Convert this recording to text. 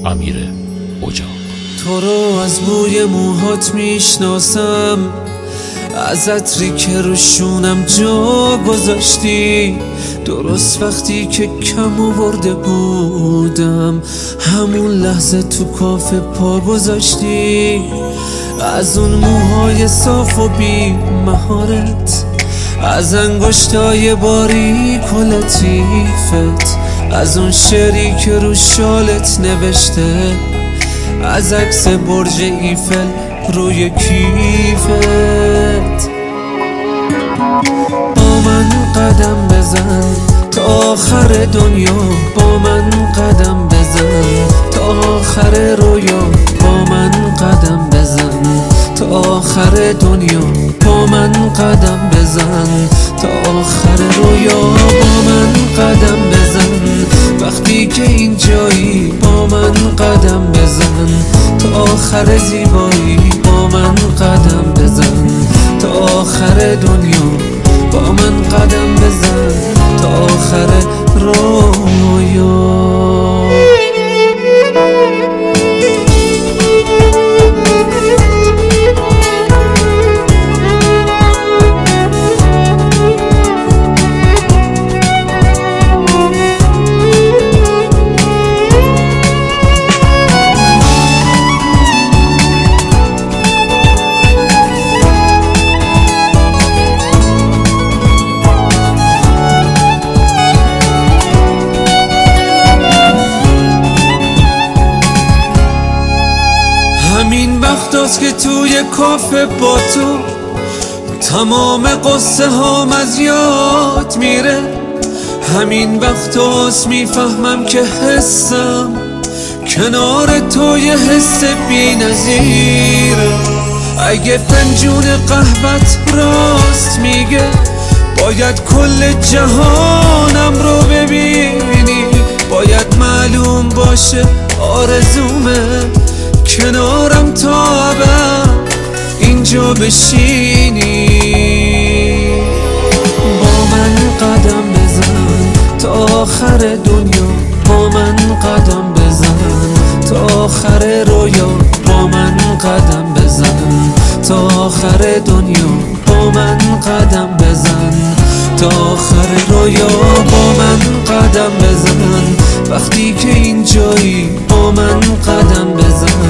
امیر اجاق. تو رو از بوی موهات میشناسم، از عطری که روشونم جا گذاشتی، درست وقتی که کم آورده بودم همون لحظه تو کافه پا گذاشتی. از اون موهای صاف و بی مهارت، از انگشتای باریک و لطیفت، از اون شعری که رو شالت نوشته، از عکس برج ایفل روی کیفت. با من قدم بزن تا آخر دنیا، با من قدم بزن تا آخر رویا، با من قدم بزن تا آخر دنیا، با من قدم بزن تا آخر رویا، با من قدم بزن وقتی که اینجایی، با من قدم بزن تا آخر زیبایی، با من قدم بزن تا آخر دنیا، با من قدم بزن تا آخر رویا. همین وقتاست که توی کافه با تو تمام قصه هام از یاد میره. همین وقتاست میفهمم که حسم کنار تو یه حس بی نظیره. اگه فنجون قهوت راست میگه، باید کل جهانم رو ببینی، باید معلوم باشه آرزومه کنارم تا ابد اینجا بشینی. با من قدم بزن تا آخر دنیا، با من قدم بزن تا آخر رویا، با من قدم بزن تا آخر دنیا، با من قدم بزن تا آخر رویا، با من قدم بزن وقتی که اینجایی، با من قدم بزن